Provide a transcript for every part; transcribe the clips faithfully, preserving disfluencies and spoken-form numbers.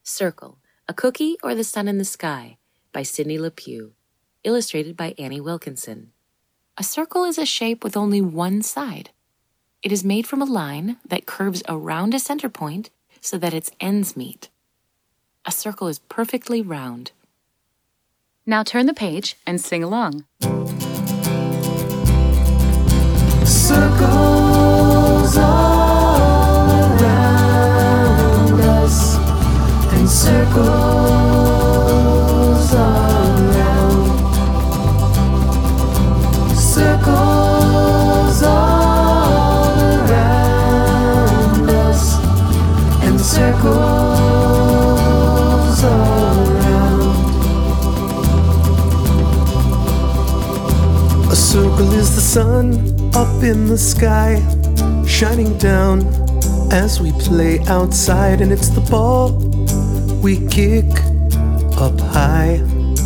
Circle, A Cookie or the Sun in the Sky by Sidney LaPue. Illustrated by Annie Wilkinson. A circle is a shape with only one side. It is made from a line that curves around a center point so that its ends meet. A circle is perfectly round. Now turn the page and sing along. Circles all around us, and circles all around. Circles all around us, and circles all around. A circle is the sun up in the sky, shining down as we play outside, and it's the ball we kick up high.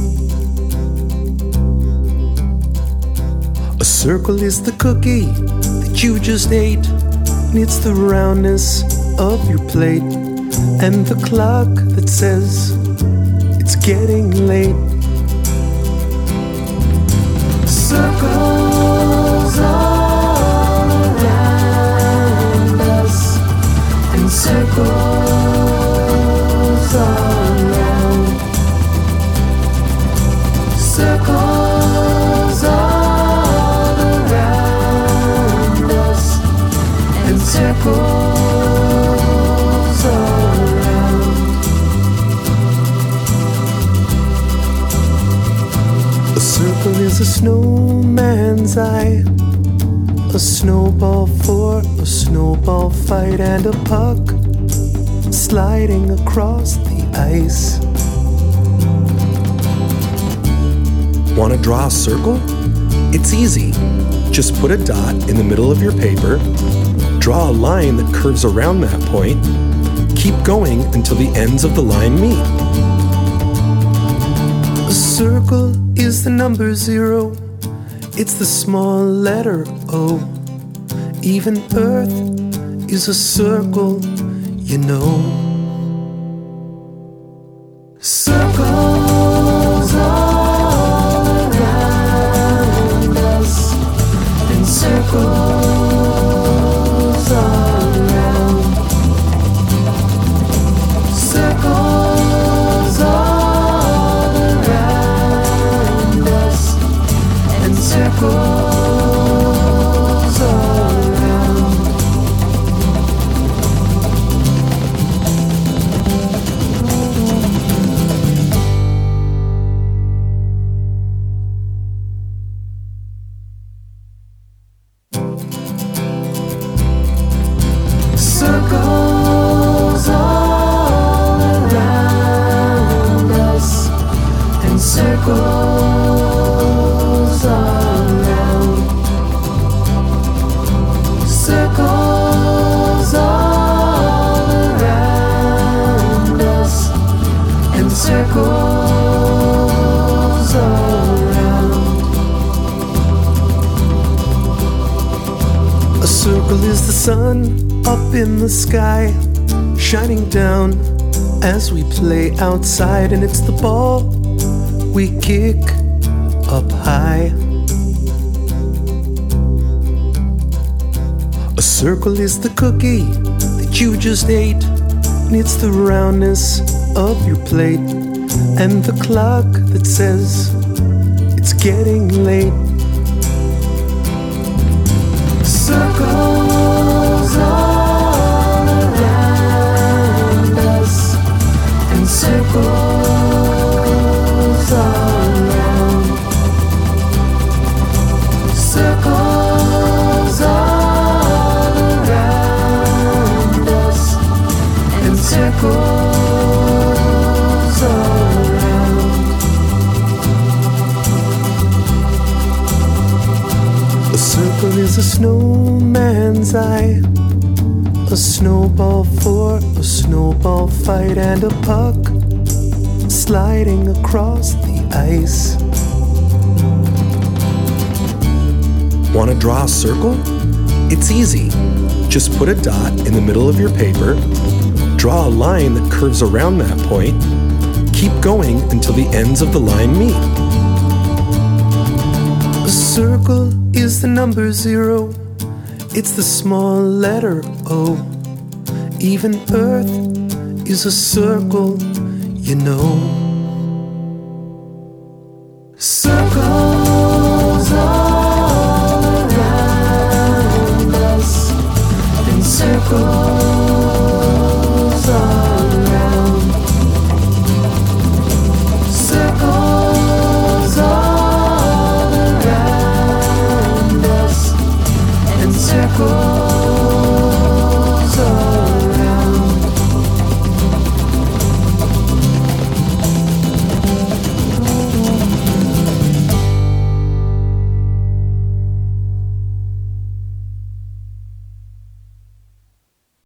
A circle is the cookie that you just ate, and it's the roundness of your plate, and the clock that says it's getting late. Circles all around us, and circles all around. Circles all around us, and circles all around. A circle is a snowman's eye, a snowball for a snowball fight, and a puck sliding across the ice. Want to draw a circle? It's easy. Just put a dot in the middle of your paper, draw a line that curves around that point, keep going until the ends of the line meet. A circle is the number zero, it's the small letter O. Even Earth is a circle, you know. Circles all around us, and circles all around. Circles all around us, and circles all around. Circles all around us, and circles all around. Circles all around us, and circles all around. A circle is the sun up in the sky, shining down as we play outside, and it's the ball we kick up high. A circle is the cookie that you just ate, and it's the roundness of your plate, and the clock that says it's getting late. Circles all around us, and circles all around. Circles all around us, and circles all around. A circle is a snowman's eye, a snowball for a snowball fight, and a puck sliding across the ice. Want to draw a circle? It's easy. Just put a dot in the middle of your paper, Draw a line that curves around that point. Keep going until the ends of the line meet. A circle is the number zero. It's the small letter O. Even Earth is a circle, you know. Circles all around us, and circles